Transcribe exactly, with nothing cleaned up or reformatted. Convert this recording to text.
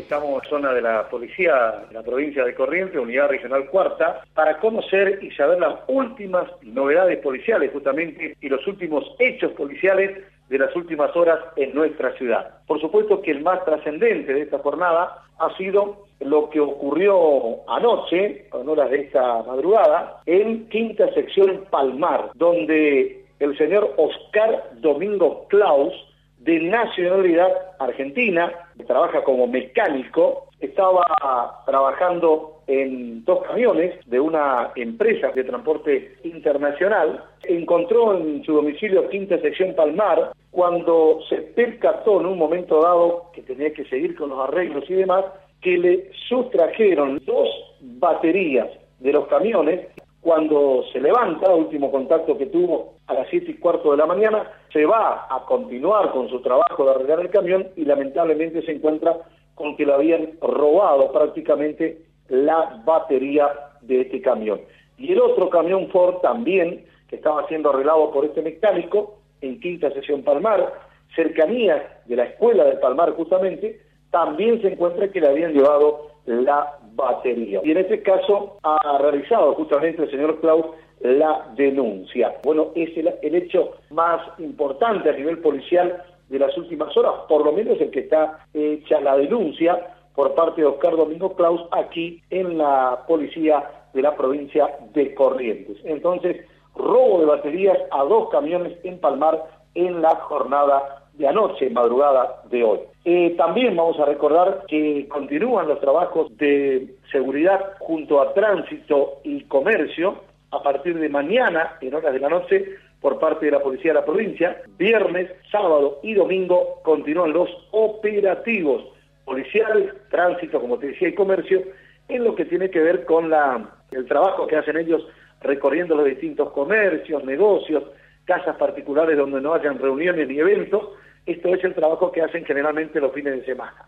Estamos en zona de la policía de la provincia de Corrientes, unidad regional cuarta, para conocer y saber las últimas novedades policiales justamente y los últimos hechos policiales de las últimas horas en nuestra ciudad. Por supuesto que el más trascendente de esta jornada ha sido lo que ocurrió anoche, en horas de esta madrugada, en Quinta Sección Palmar, donde el señor Oscar Domingo Claus, de nacionalidad argentina, que trabaja como mecánico, estaba trabajando en dos camiones de una empresa de transporte internacional. Encontró en su domicilio Quinta Sección Palmar, cuando se percató en un momento dado que tenía que seguir con los arreglos y demás, que le sustrajeron dos baterías de los camiones. Cuando se levanta, último contacto que tuvo a las siete y cuarto de la mañana, se va a continuar con su trabajo de arreglar el camión y lamentablemente se encuentra con que le habían robado prácticamente la batería de este camión. Y el otro camión Ford también, que estaba siendo arreglado por este mecánico en Quinta Sección Palmar, cercanía de la escuela del Palmar justamente, también se encuentra que le habían llevado la batería. Y en este caso ha realizado justamente el señor Claus la denuncia. Bueno, es el, el hecho más importante a nivel policial de las últimas horas, por lo menos el que está hecha la denuncia por parte de Oscar Domingo Claus aquí en la policía de la provincia de Corrientes. Entonces, robo de baterías a dos camiones en Palmar en la jornada de anoche, madrugada de hoy. Eh, también vamos a recordar que continúan los trabajos de seguridad junto a Tránsito y Comercio a partir de mañana, en horas de la noche, por parte de la Policía de la Provincia. Viernes, sábado y domingo continúan los operativos policiales, Tránsito, como te decía, y Comercio, en lo que tiene que ver con la, el trabajo que hacen ellos recorriendo los distintos comercios, negocios, casas particulares donde no hayan reuniones ni eventos. Esto es el trabajo que hacen generalmente los fines de semana.